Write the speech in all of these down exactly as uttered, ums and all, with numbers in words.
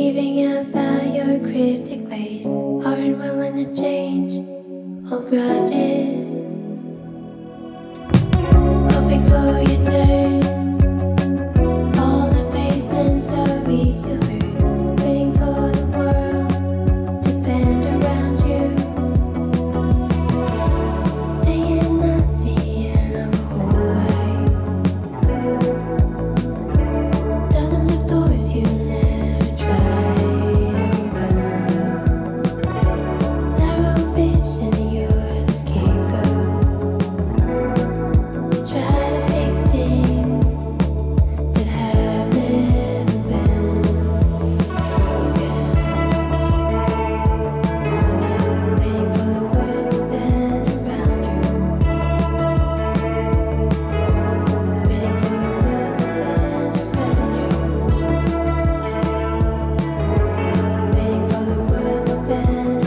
raving about your cryptic ways, aren't willing to change old grudges, hoping for your turn. All the basement stories you heard, waiting for the world to bend around you, staying at the end of a hallway. Dozens of doors you never tried open. Narrow vision, you're the scapegoat. You try to fix things that have never been broken. Waiting for the world to bend around you. Waiting for the world to bend around you. Waiting for the world to bend around you.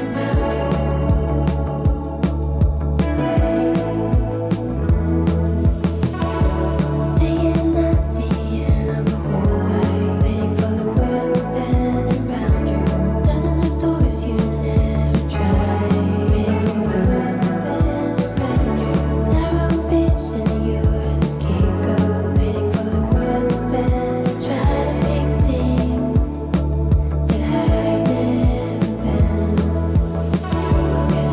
Staying at the end of a hallway, waiting for the world to bend around you. Dozens of doors you never tried, waiting for the world to bend around you. Narrow vision, you're the scapegoat, waiting for the world to bend. Try to fix things that have never been broken.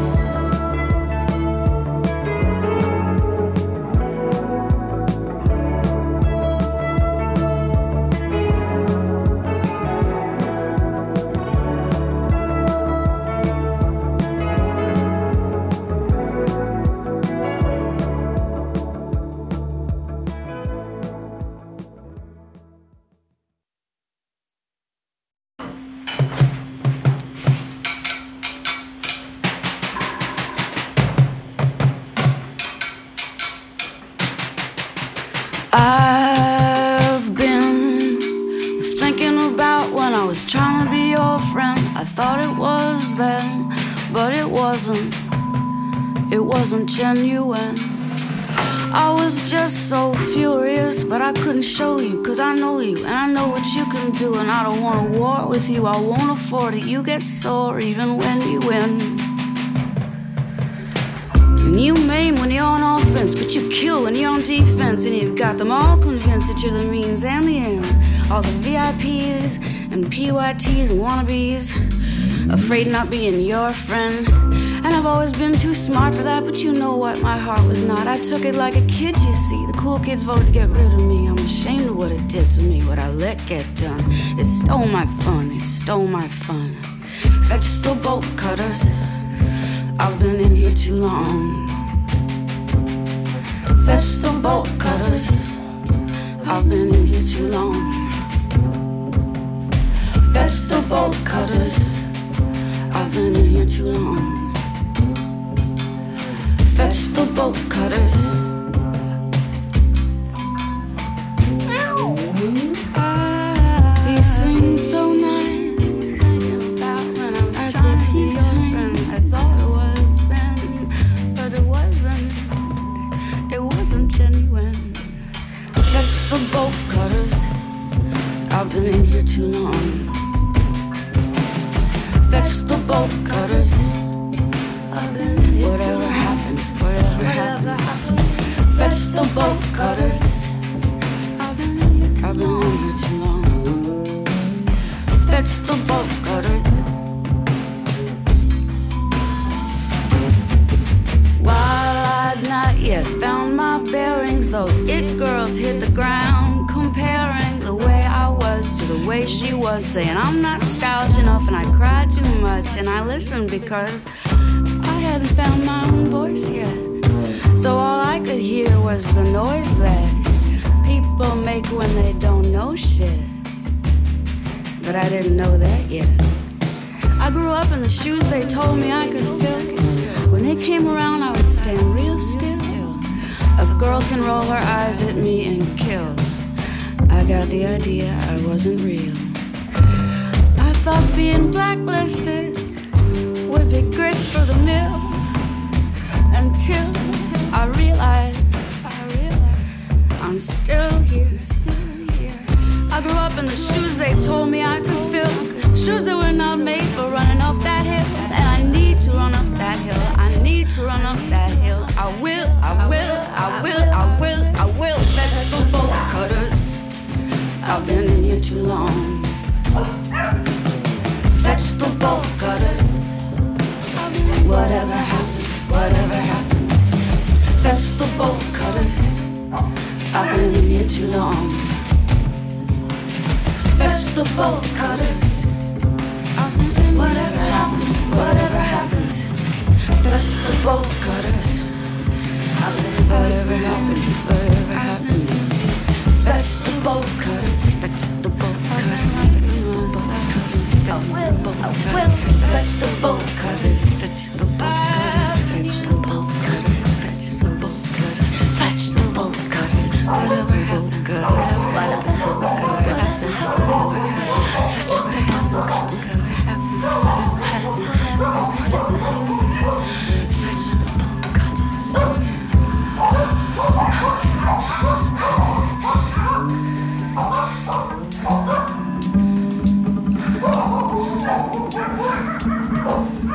I've been thinking about when I was trying to be your friend. I thought it was then, but it wasn't. It wasn't genuine. I was just so furious, but I couldn't show you, cause I know you, and I know what you can do, and I don't want to war with you, I won't afford it. You get sore even when you win. And you maim when you're on offense, but you kill when you're on defense. And you've got them all convinced that you're the means and the end. All the V I Ps and P Y Ts and wannabes, afraid of not being your friend. And I've always been too smart for that, but you know what, my heart was not. I took it like a kid, you see. The cool kids voted to get rid of me. I'm ashamed of what it did to me, what I let get done. It stole my fun, it stole my fun. Fetch the bolt cutters, I've been in here too long. Fetch the bolt cutters, I've been in here too long. Fetch the bolt cutters, I've been in here too long. Fetch the bolt cutters. You sing so nice. I could see your friend. I thought it was then, but it wasn't. It wasn't genuine. Fetch the bolt cutters. I've been in here too long. Fetch the bolt cutters. Whatever happens, whatever happens. Fetch the bolt cutters. I've been in here too long. Fetch the bolt cutters. While I'd not yet found my bearings, those it girls hit the ground, comparing the way I was to the way she was, saying I'm not stylish enough and I cry too much. And I listened because I hadn't found my own voice yet. So all I could hear was the noise that people make when they don't know shit. But I didn't know that yet. I grew up in the shoes they told me I could fill. When they came around, I would stand real still. A girl can roll her eyes at me and kill. I got the idea I wasn't real. I thought being blacklisted would be grist for the mill, until I realized I'm still here. I grew up in the shoes they told me I could fill. I've been in here too long. Vegetable cutters. Whatever happens, whatever happens. Vegetable cutters. I've been in here too long. Vegetable cutters. Whatever happens, whatever happens. Vegetable cutters. I've been whatever happens, whatever happens. Vegetable cutters. Vegetable cutters. Vegetable cutters. I will, I will. Vegetable cutters. Vegetable cutters. Vegetable cutters. Vegetable cutters. Vegetable cutters. Whatever happens, whatever happens, whatever happens. Vegetable cutters. Vegetable cutters.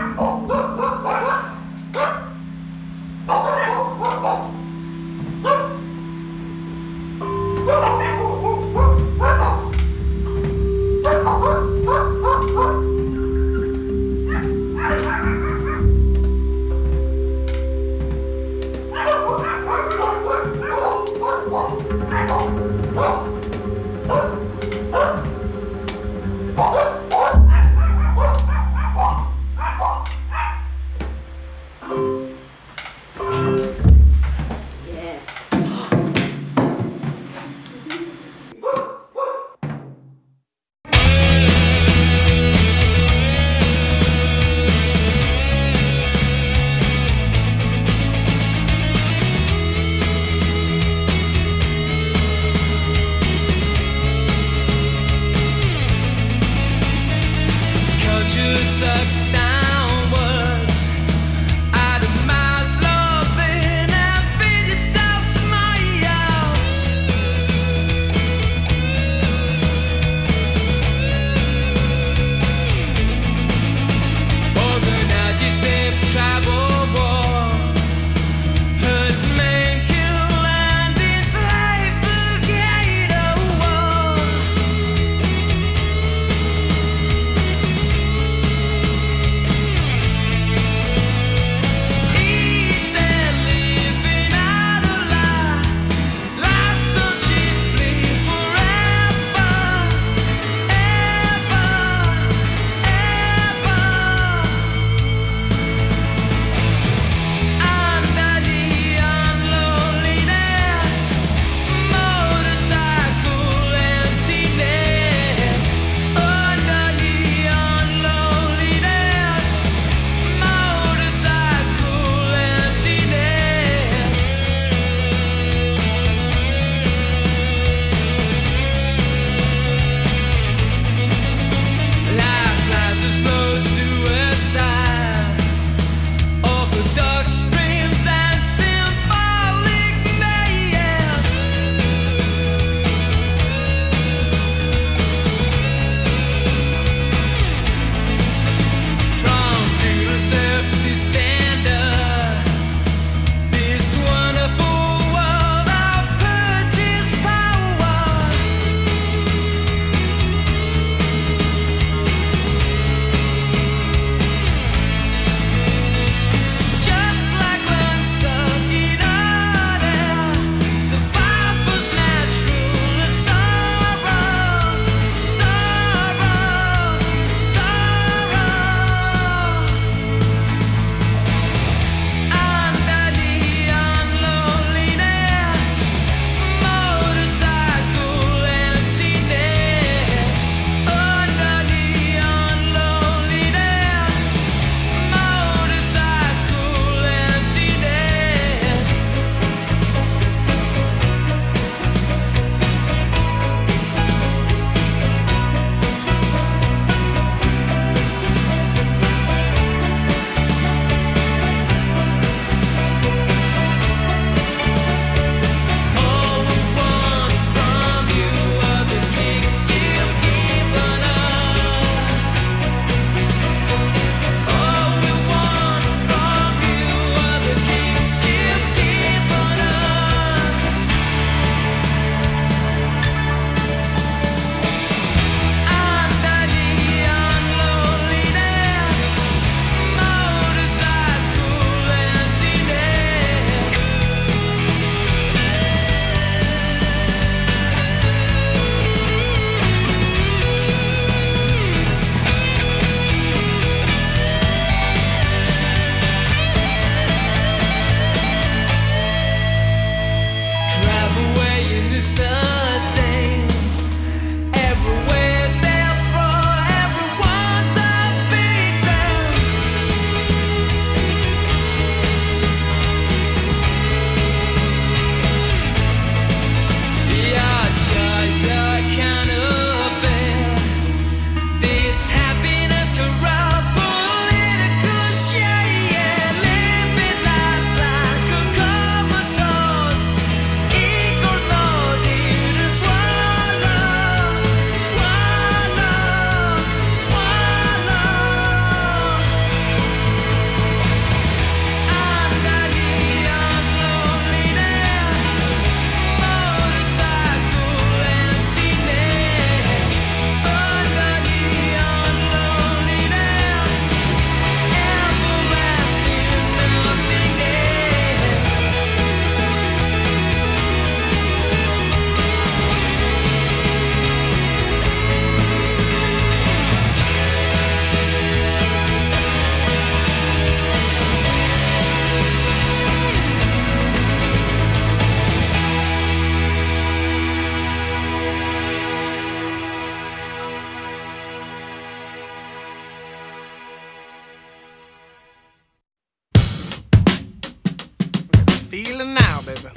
feeling now, baby.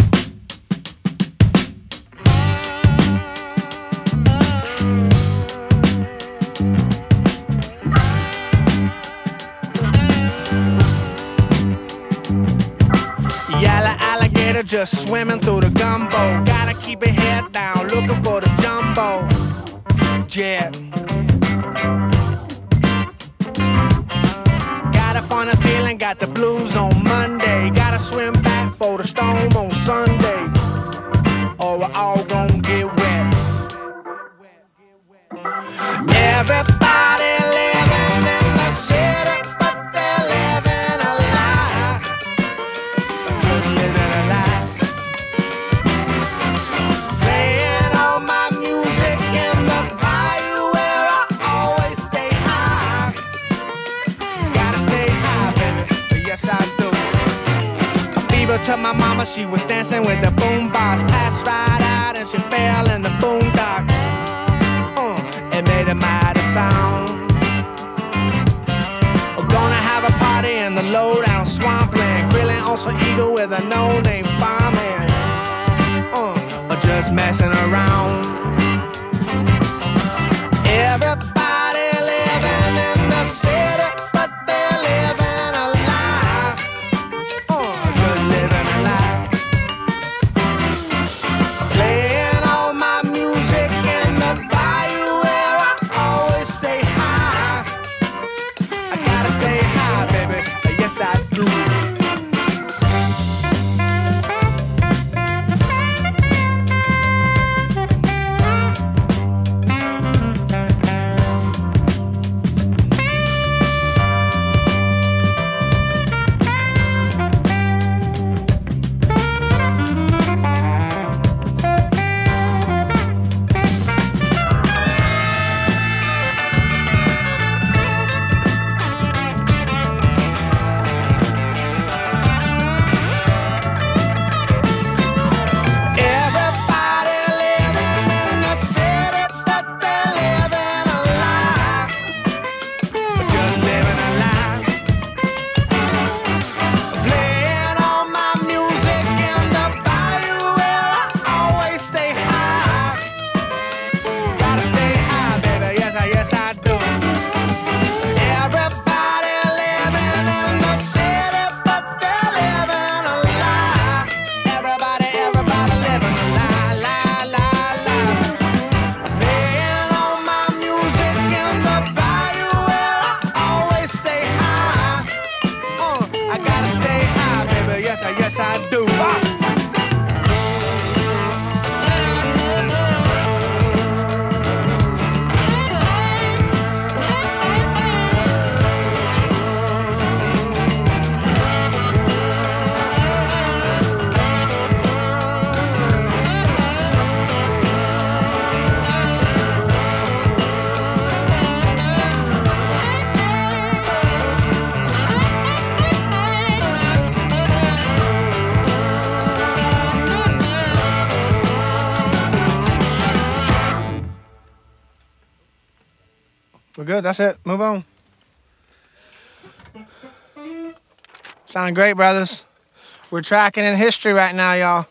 Yellow alligator just swimming through the gumbo. Gotta keep your head down, looking for the jumbo jet. Got a funny feeling, got the blues on Monday. Gotta swim back for the storm on Sunday, or we're all gonna get wet. Everybody living in the city, but they're living a lie. Just living a lie. Playing all my music in the bayou where I always stay high. Gotta stay high, baby. Yes, I do. A fever to my mama, she was dancing with the boombox. Passed right out and she fell in the boondocks. It made a mighty sound. We're gonna have a party in the low-down swampland, grilling on some eagle with a no-name fireman, uh, or just messing around. Everybody living in the city, but they're living a lie, uh, just living a lie. Playing all my music in the bayou where I always stay high. I gotta stay high, baby. Yes, I do. We're good, that's it. Move on. Sounding great, brothers. We're tracking in history right now, y'all.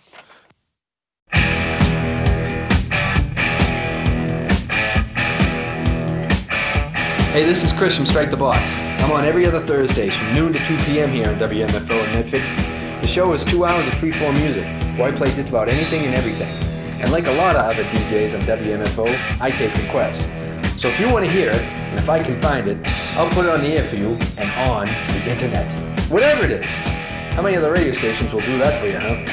Hey, this is Chris from Strike the Box. I'm on every other Thursdays from noon to two p m here on W M F O in Medford. The show is two hours of free-form music, where I play just about anything and everything. And like a lot of other D Js on W M F O, I take requests. So if you want to hear it, and if I can find it, I'll put it on the air for you and on the internet. Whatever it is. How many other radio stations will do that for you, huh?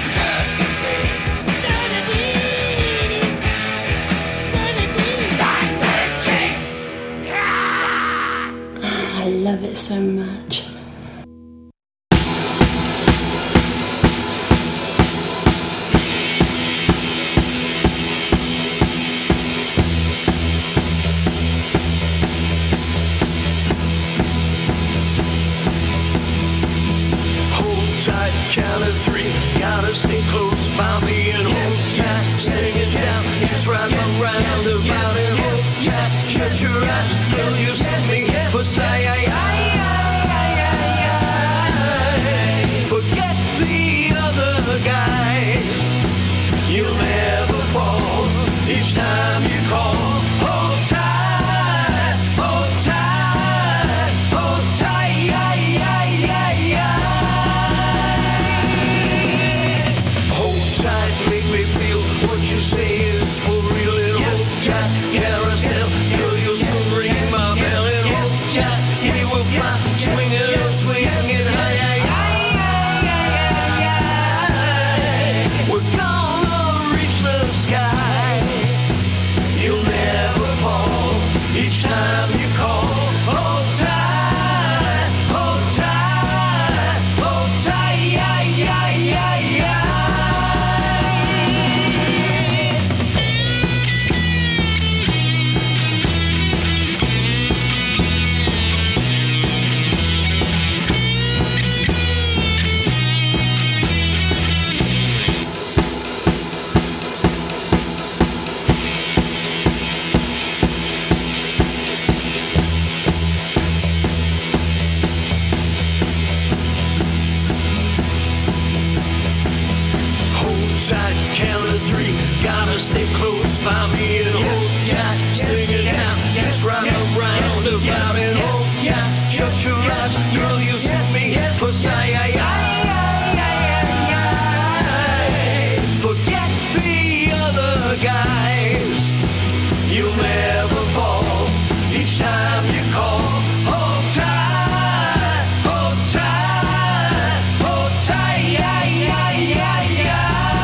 I love it so much. Count of three, gotta stay close by me and hold tight, sing it down, just right around about and hold tight, shut your eyes, girl, you see me for say, forget the other carousel. Girl, you'll soon ring my bell and hold tight. We will fly, swinging, swinging high, high, high, high. We're gonna reach the sky. You'll never fall each time you call. Hold tight, hold tight, hold tight, yeah, yeah, yeah, yeah. Count to three, gotta stay close by me and hold tight. Sing it out, just right around about and hold tight. Shut your eyes, girl, you see me for say, forget the other guys. You'll never fall each time you call. Hold tight, hold tight, hold tight, yeah, yeah, yeah, yeah.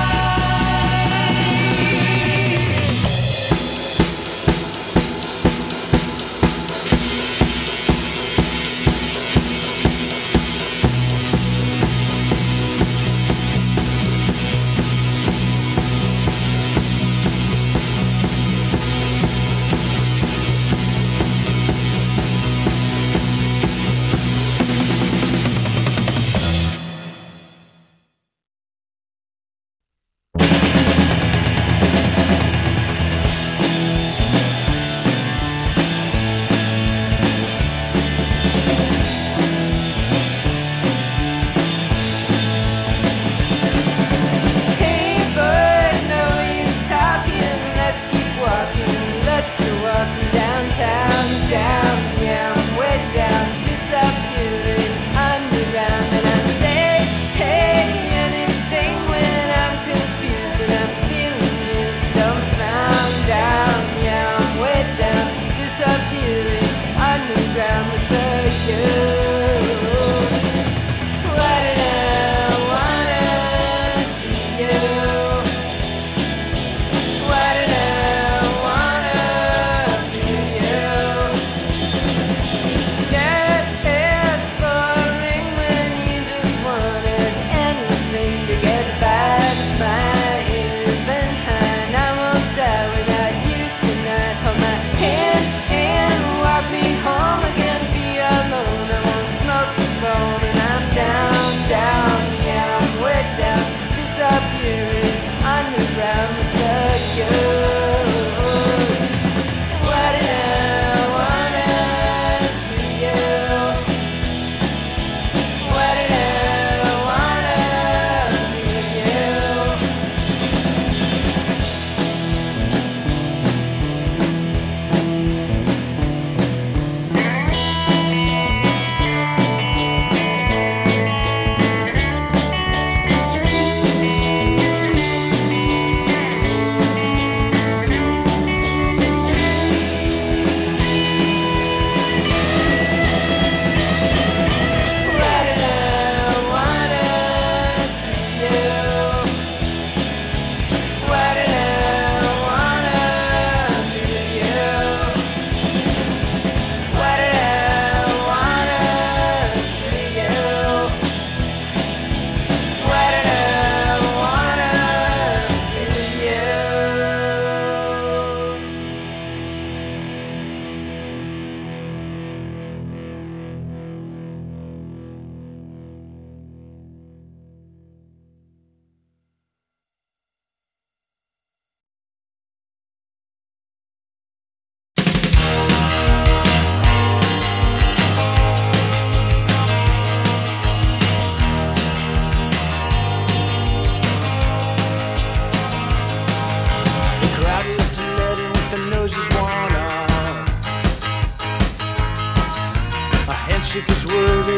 handshake is worthy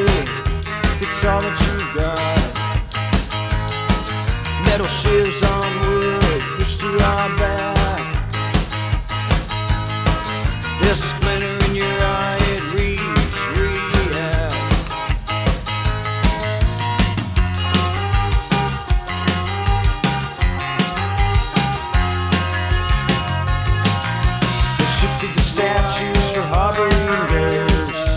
if it's all that you've got. Metal shivs on wood pushed to our back. There's a splinter in your eye, it reads, react. They shifted the statues for harboring ghosts.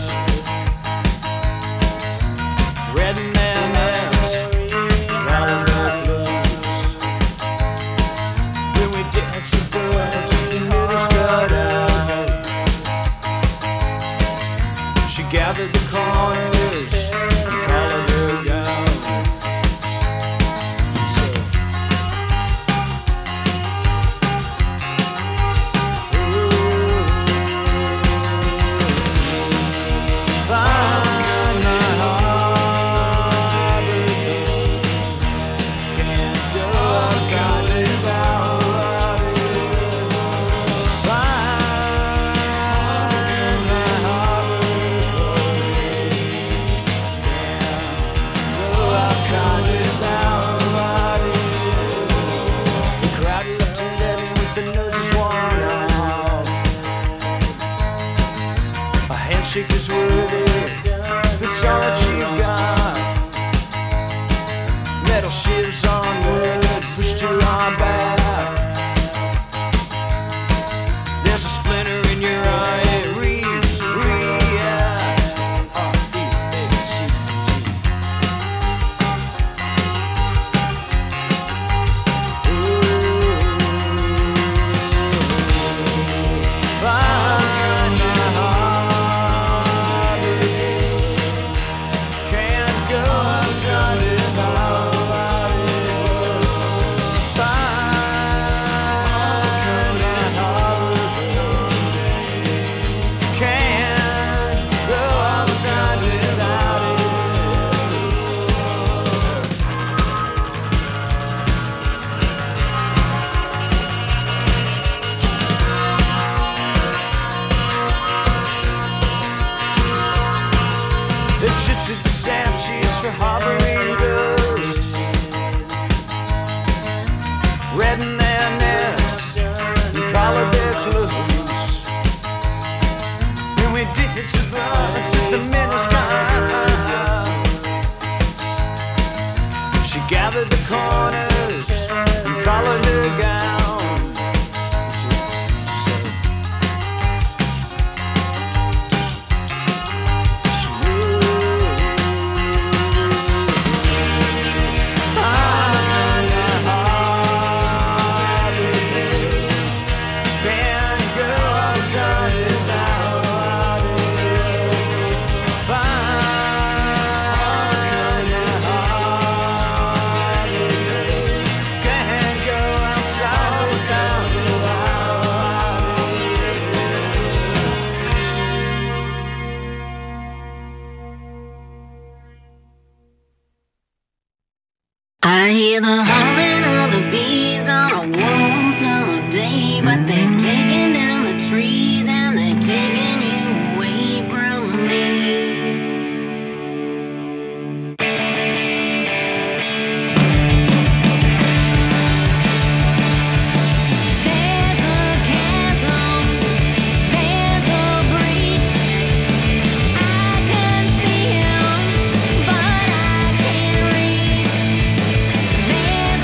Red and mammoths, got in their clothes. When we danced the birds, the middle got out. She gathered the corners and collared her gown. She said, find my harbor girl. Can't go outside without it. Find my harbor girl. Can't go outside without it. The crowd left eleven with their noses worn out. A handshake is worthy if it's all that you got. Metal shivs on wood pushed to our back. There's a splinter in your eye, it reads, react. R E A C T. Find my harbor. Can't go outside without it. Find my harbor. Can't go outside without it. They've shifted the statues for harboring ghosts. Red in their necks and collared their clothes. And we did survive to the minute sky. She gathered the corners and collared her gown. She said, find my harbor. Can't go outside without it. Find my harbor. Can't go outside without it. I hear the humming of the bees on a warm summer day, but they've taken down the trees and they've taken you away from me. There's a chasm, there's a breach. I can see him, but I can't reach. There's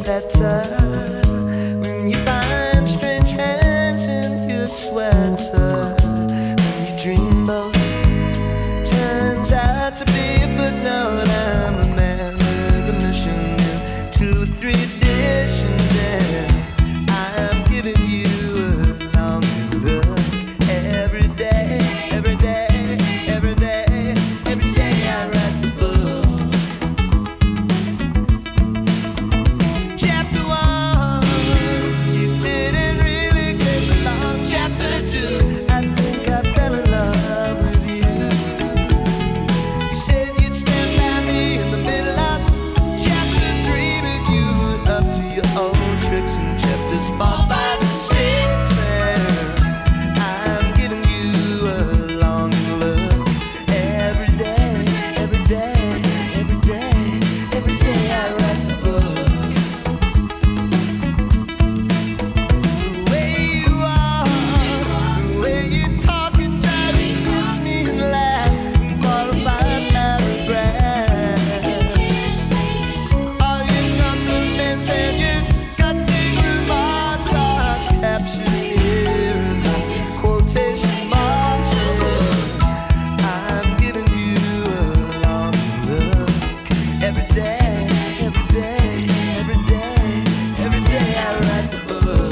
pattern. When you find strange hands in your sweater, when your dreamboat turns out to be a footnote. I'm a man with a mission in two or three editions, and I'm giving you a long look every day, every day, every day, every day I write the book. Chapter one, you didn't really get along. Chapter two, I think I fell in love with you. You said you'd stand by me in the middle of chapter three, but you were up to your old tricks in chapters four, five, and six. And I'm giving you a long look every day, every day, every day, every day I write the book. The way you are, the way you talk and try to kiss me and laugh and qualify paragraphs. All your compliments and your cutting remarks are captured here in the quotation marks. I'm giving you a long look every day, every day, every day, every day I write the book.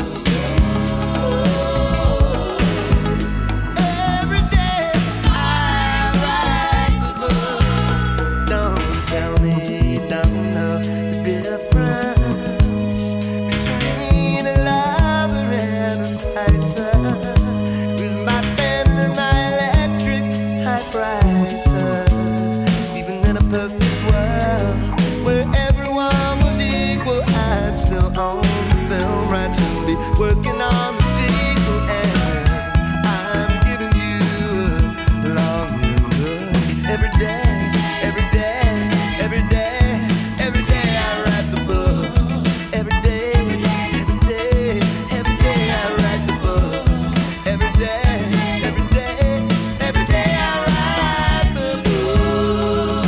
Every day I write the book. Don't tell me you don't know the difference between a lover and a fighter. With my pen and my electric typewriter. Even in a perfect world where everyone was equal, I'd still own the film rights and be working on the sequel. And I'm giving you a long look every day, every day, every day, every day I write the book. Every day, every day, every day I write the book. Every day, every day, every day I write the book.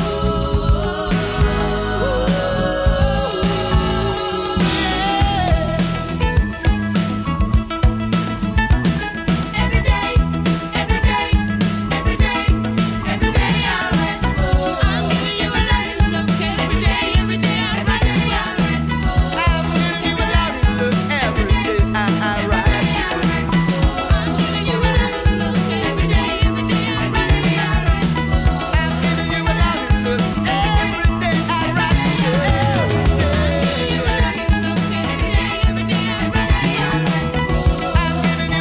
Every day, every day, every day, every day I write the book. I'm giving you a loving look every day, every day I write the book. I'm giving you a loving look every day I, I write the book. I'm giving you a loving look every day, every day I write the book. I'm giving you a loving look every day I write the book. I'm giving you a loving look every day, every day I write the book. I'm giving you a loving look every day I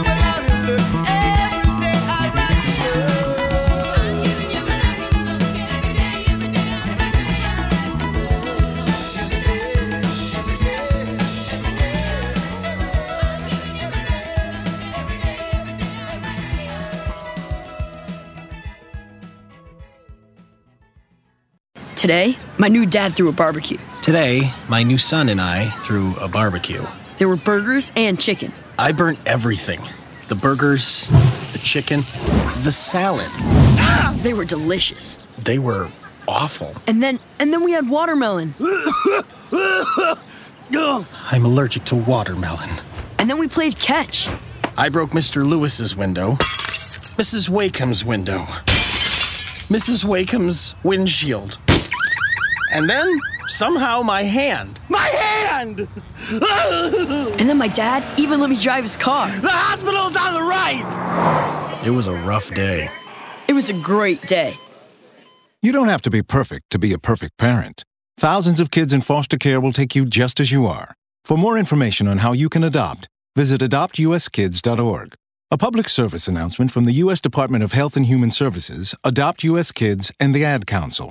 Today, my new dad threw a barbecue. Today, my new son and I threw a barbecue. There were burgers and chicken. I burnt everything. The burgers, the chicken, the salad. They were delicious. They were awful. And then and then we had watermelon. I'm allergic to watermelon. And then we played catch. I broke Mister Lewis's window, Missus Wakeham's window, Missus Wakeham's windshield. And then, somehow, my hand. My hand! And then my dad even let me drive his car. The hospital's on the right! It was a rough day. It was a great day. You don't have to be perfect to be a perfect parent. Thousands of kids in foster care will take you just as you are. For more information on how you can adopt, visit adopt u s kids dot org. A public service announcement from the U S Department of Health and Human Services, Adopt U S Kids, and the Ad Council.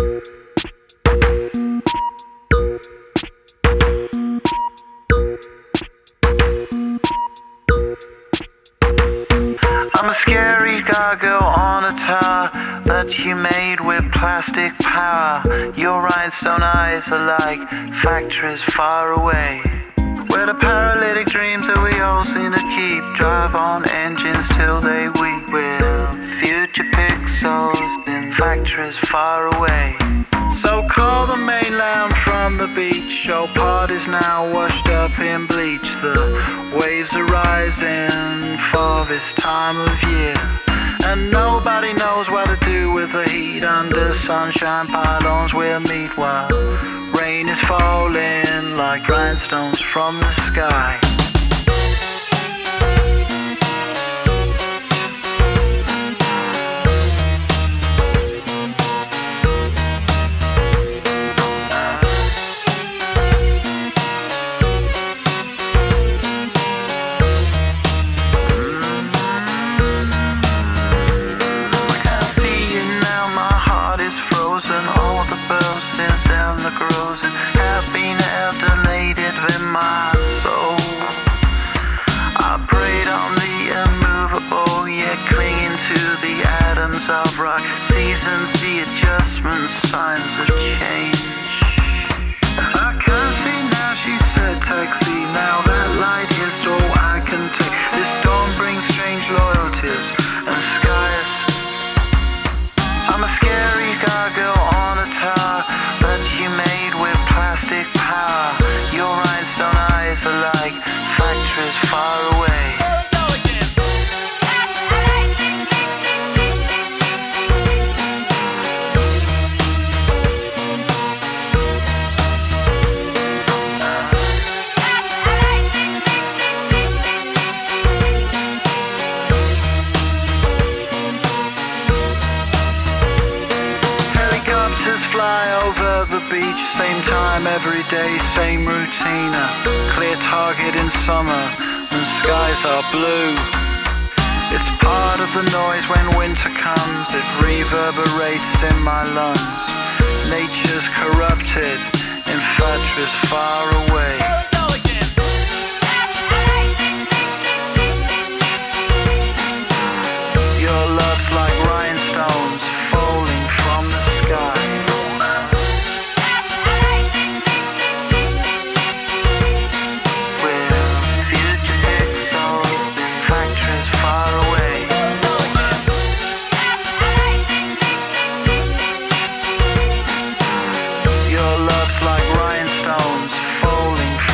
I'm a scary gargoyle on a tower that you made with plastic power. Your rhinestone eyes are like factories far away, where the paralytic dreams that we all seem to keep drive on engines till they weep. With future pixels in factories far away. So So call the mainland from the beach. All parties now washed up in bleach. The waves are rising for this time of year, and nobody knows what to do with the heat. Under sunshine pylons we'll meet while rain is falling like rhinestones from the sky. Of rock, seasons, the adjustments, signs of change. I can't see now, she said taxi. Now that light is all I can take. This storm brings strange loyalties and skies. I'm a scary gargoyle on a tower that you made with plastic power. Your rhinestone eyes are like factories far away. Beach, same time every day, same routine. A clear target in summer and skies are blue. It's part of the noise when winter comes. It reverberates in my lungs. Nature's corrupted in factories far away. Your love's like rhinestones falling from the sky. Your love's like rhinestones falling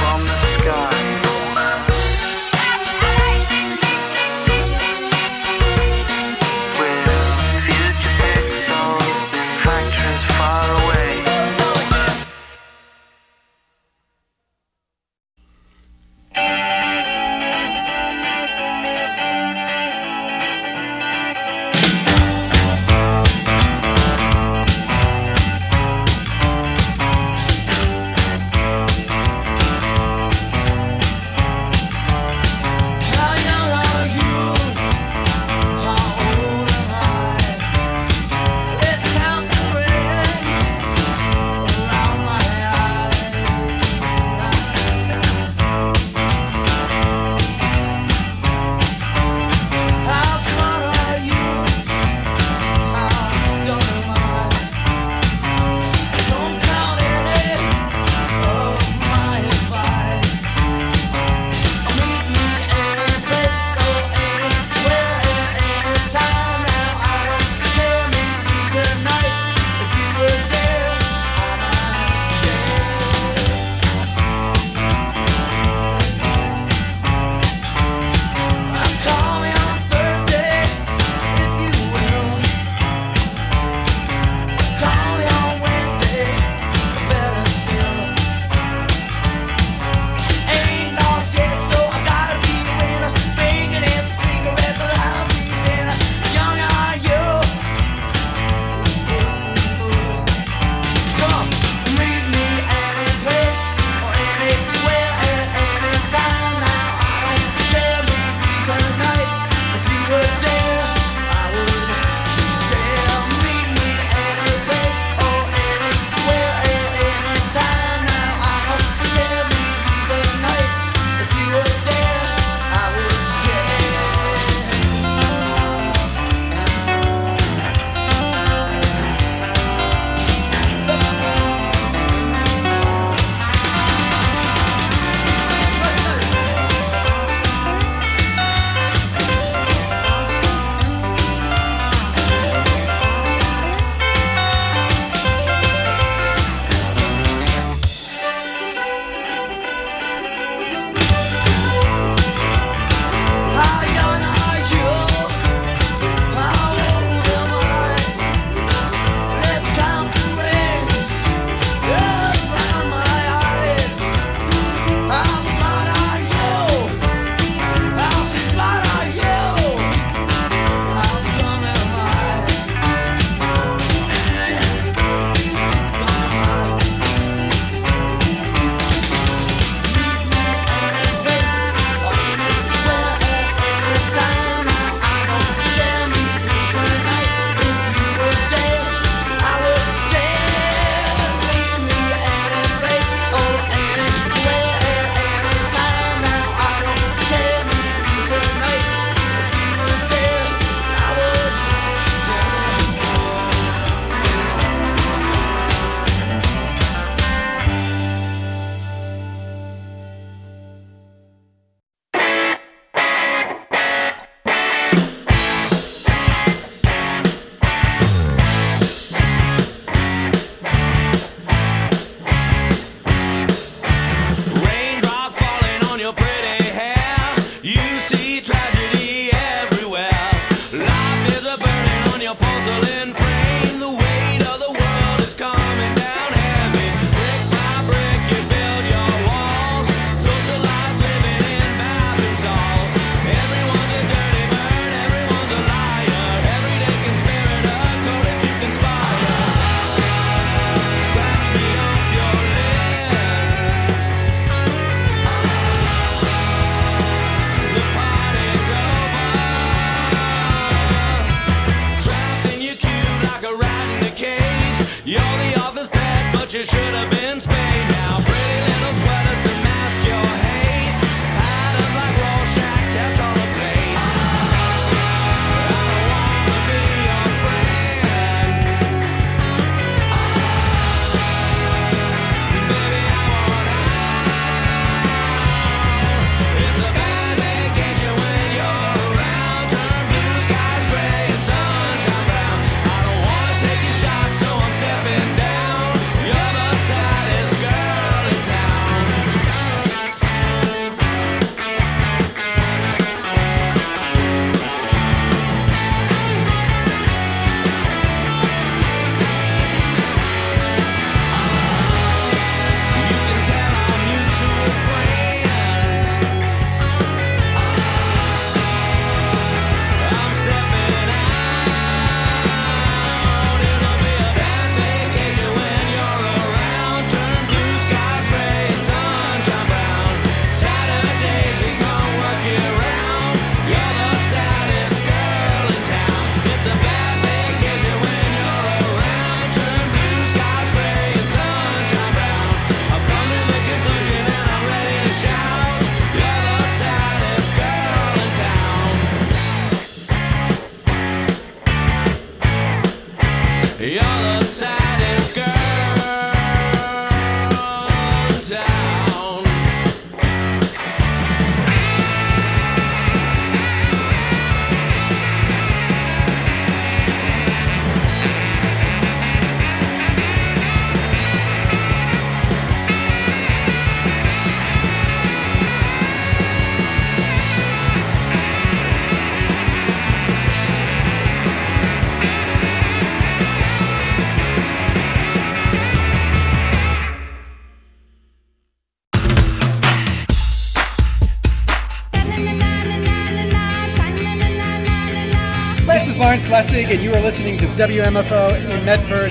Lawrence Lessig, and you are listening to W M F O in Medford.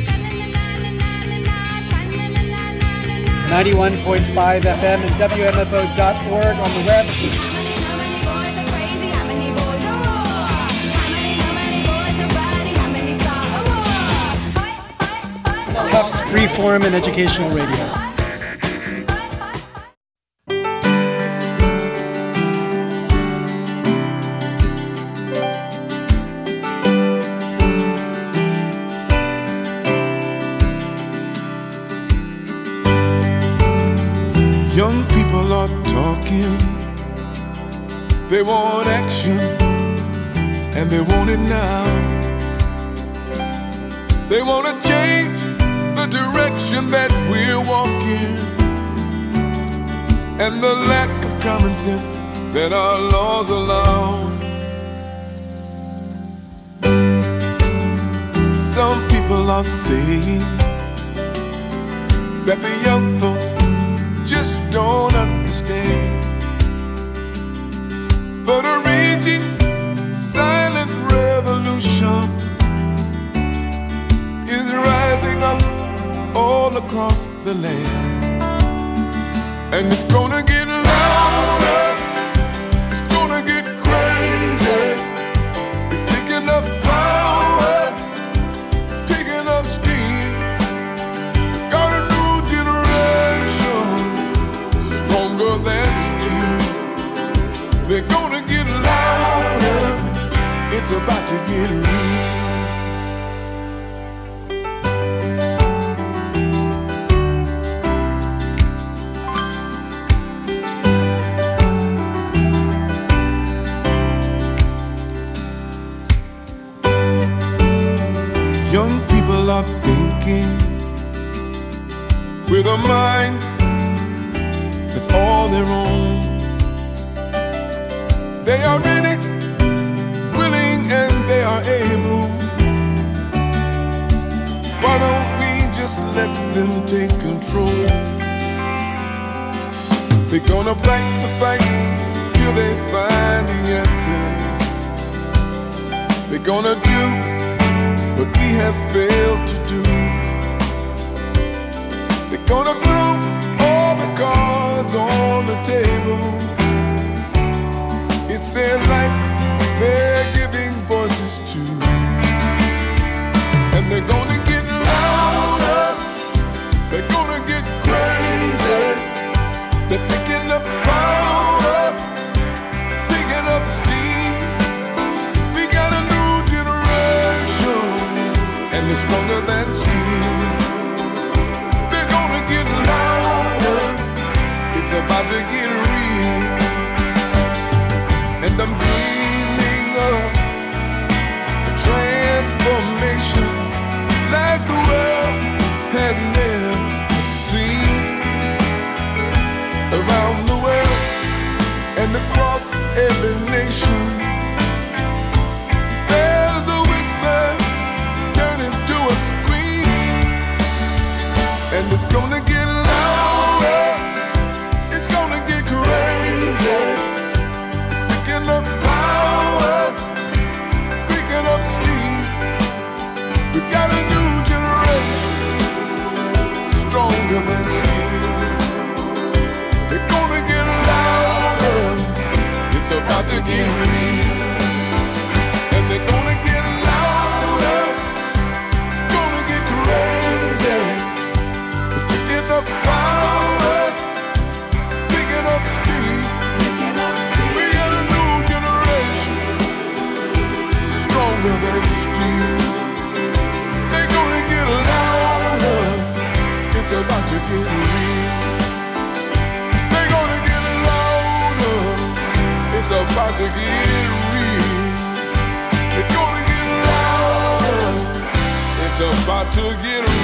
ninety-one point five F M and W M F O dot org on the web. Tufts Freeform and Educational Radio. Young people are talking, they want action, and they want it now. They want to change the direction that we're walking, and the lack of common sense that our laws allow. Some people are saying that the young folks just don't understand, but a raging silent revolution is rising up all across the land, and it's gonna get louder, it's gonna get crazy, it's picking up power, picking up steam. Got a new generation stronger than steel. They're gonna get louder, it's about to get real. Young people are thinking with a mind that's all their own. They are ready, willing, and they are able. Why don't we just let them take control? They're gonna fight the fight till they find the answers. They're gonna do what we have failed to do. They're gonna throw all the cards on the table. It's their life they're giving voices to, and they're gonna get louder, they're gonna get crazy. They're picking up power, picking up steam. We got a new generation, and it's stronger than steel. They're gonna get louder, it's about to get real. And I'm dreaming of a transformation like the world has never seen. Around the world and across every nation, there's a whisper turning to a scream, and it's gonna get louder, it's gonna get crazy. It's picking up power, picking up steam. We got a new generation, stronger than steel. They're gonna get louder, it's about to get real. And they're gonna get louder, gonna get crazy. It's picking up power, picking up steam. We got a new generation, stronger than steel. They're gonna get louder, it's about to get real. It's about to get real. It's gonna get louder. It's about to get real.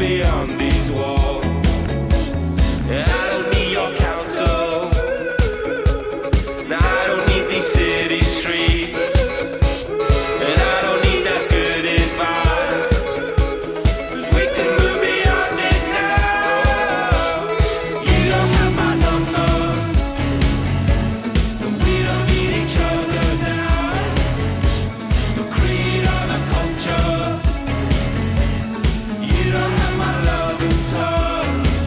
beyond these walls. And I don't need your counsel. No, I don't need these city streets. And I don't need that good advice. 'Cause we can move beyond it now. You don't have my number. And we don't need each other now. The creed or the culture. You don't have my love and soul.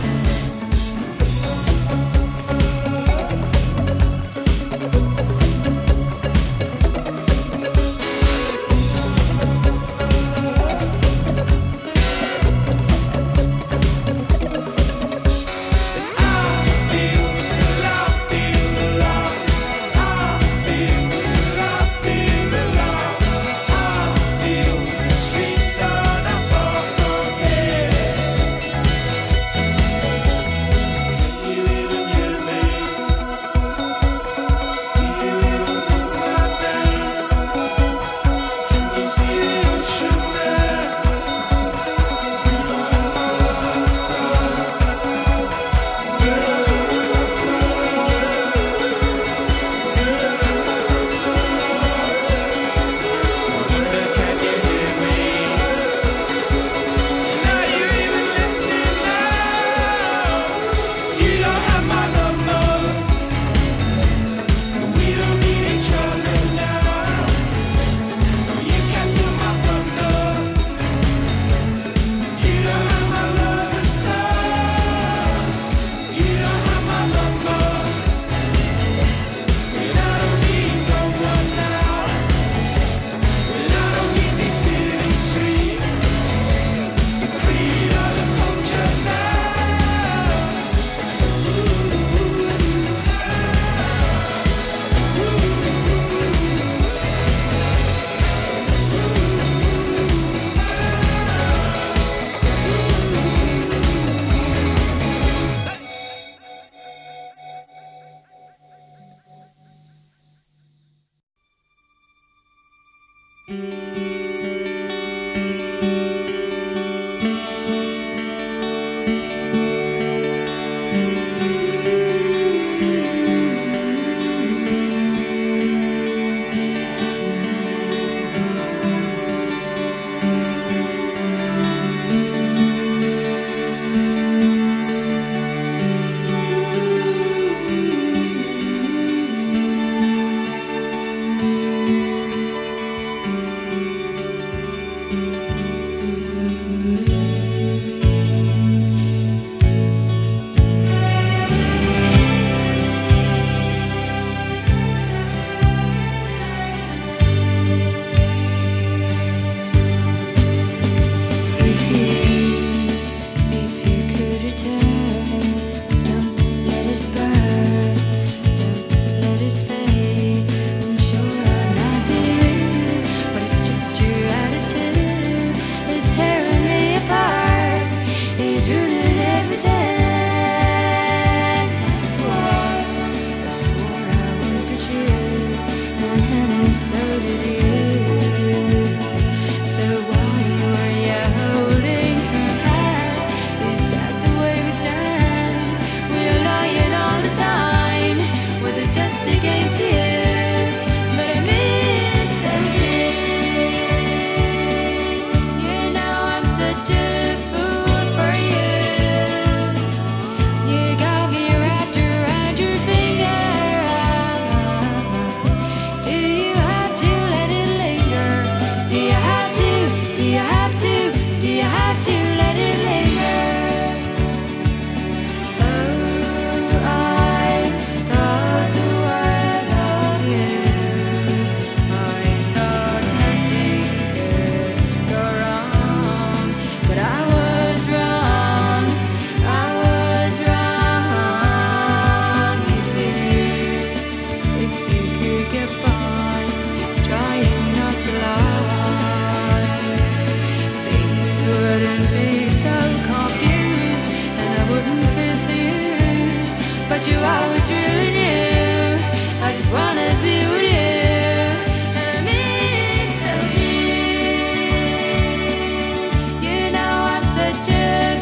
but you always really knew. I just wanna be with you, and I mean so deep. You know I'm such a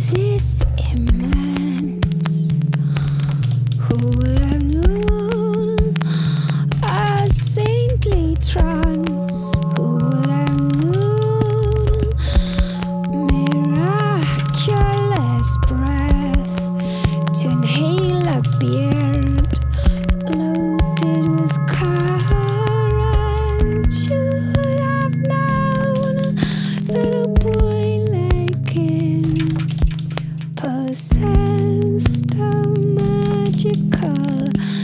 this immense. Who would have known a saintly trance? Who would have known miraculous breath to inhale a beard loaded with currants? Who would have known that a boy like him possessed a magical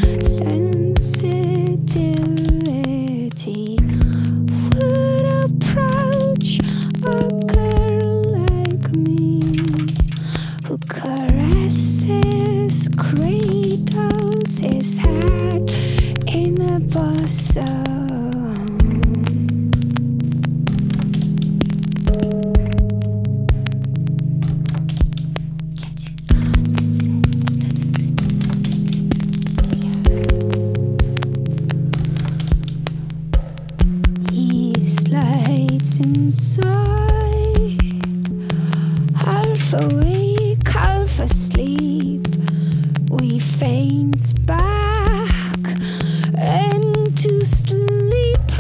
sensitivity? Would approach a girl like me who caresses, cradles his head in a bosom. He slides inside, half awake, half asleep. We faint back into sleep.